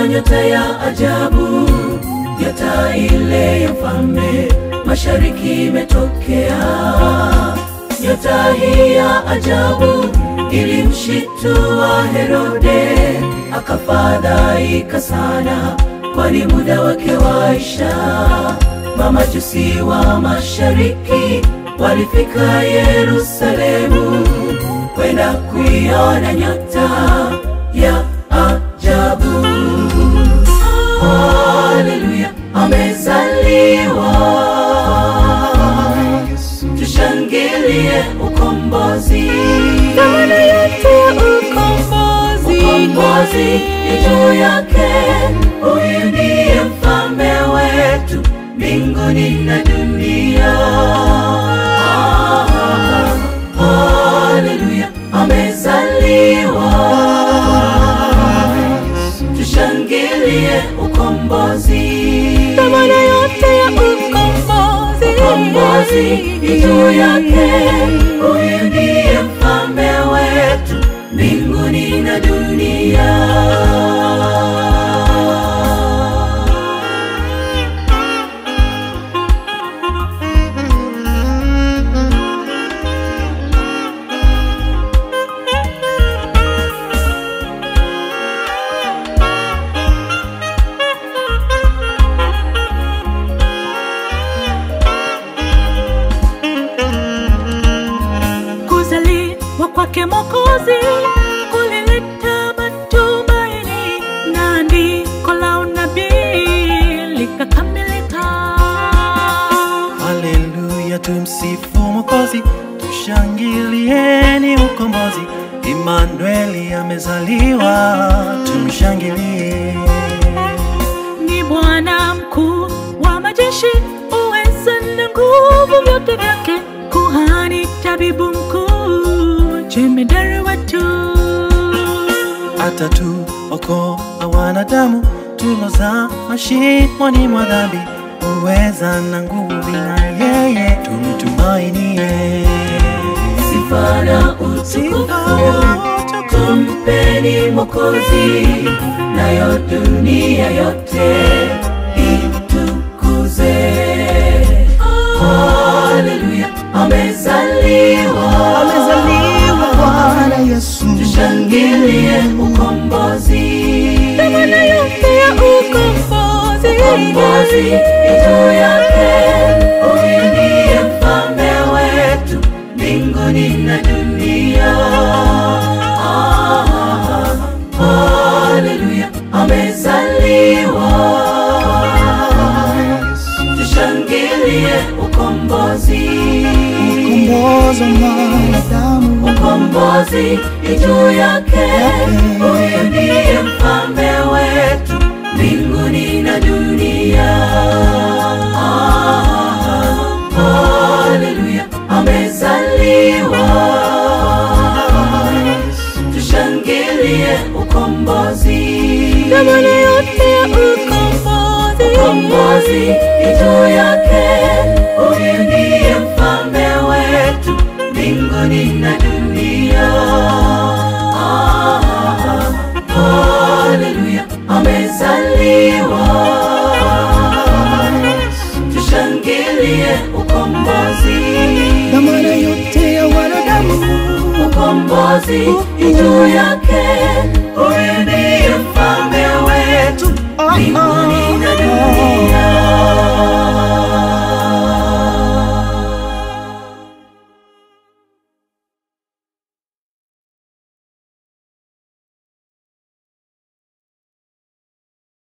nyota ya ajabu, nyota ile ya mfalme mashariki imetokea. Nyota hii ya ajabu ilimshtua Herode, akafadhaika sana, kwani muda wake waisha. Mamajusi wa mashariki walifika Yerusalemu kwenda kuiona nyota ya ajabu. Haleluya, amezaliwa, tushangilie ukombozi. Dhamana yote ya ukombozi, ukombozi ni juu yake. Huyu ndiye mfalme wetu mbinguni na dunia. Haleluya, amezaliwa, tushangilie ukombozi. dhamana yote ya ukombozi, ukombozi ni juu yake. Huyu ndiye mfalme wetu mbinguni na dunia. kwake Mwokozi kulileta matumaini, na andiko la unabii likakamilika. Haleluya, tumsifu Mwokozi, tushangilieni ukombozi. Emmanueli amezaliwa, tumshangilie. Ni Bwana mkuu wa majeshi, uweza na nguvu vyote vyake. Kuhani, tabibu mkuu, jemedari wetu. Atatuokoa wanadamu tuloza mashimoni mwa dhambi. Uweza na nguvu na yeye, tumtumainie. Sifa na utukufu tumpeni Mwokozi, nayo dunia yote itukuze. Haleluya, amezaliwa, Bwana Yesu, tushangilie ukombozi. Dhamana yote ya ukombozi, ukombozi ni juu yake. Huyu ndiye mfalme wetu mbinguni na dunia. Haleluya, amezaliwa, tushangilie ukombozi. ukombozi wa mwanadamu, ukombozi ni juu yake. Huyu ndiye mfalme wetu mbinguni na dunia. Haleluya, amezaliwa, tushangilie ukombozi. dhamana yote ya ukombozi, ukombozi ni juu yake. Huyu ndiye mfalme wetu mbinguni na dunia. Haleluya, amezaliwa, tushangilie ukombozi. dhamana yote ya wanadamu, ukombozi ni juu yake.